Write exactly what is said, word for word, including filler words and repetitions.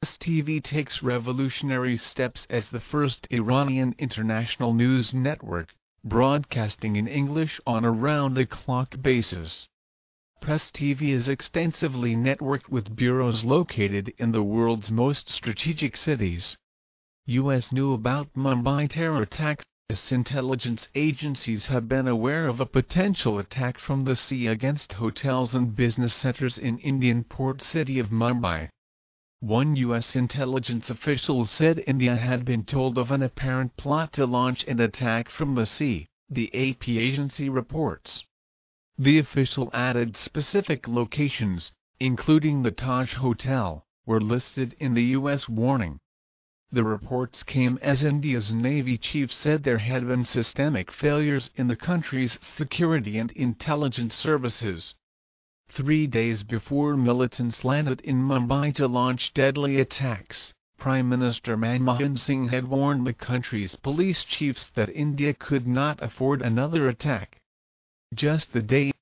T V takes revolutionary steps as the first Iranian international news network, broadcasting in English on a round-the-clock basis. Press T V is extensively networked with bureaus located in the world's most strategic cities. U S knew about Mumbai terror attacks, as intelligence agencies have been aware of a potential attack from the sea against hotels and business centers in Indian port city of Mumbai. One U S intelligence official said India had been told of an apparent plot to launch an attack from the sea, the A P agency reports. The official added specific locations, including the Taj Hotel, were listed in the U S warning. The reports came as India's Navy chief said there had been systemic failures in the country's security and intelligence services. Three days before militants landed in Mumbai to launch deadly attacks, Prime Minister Manmohan Singh had warned the country's police chiefs that India could not afford another attack. Just the day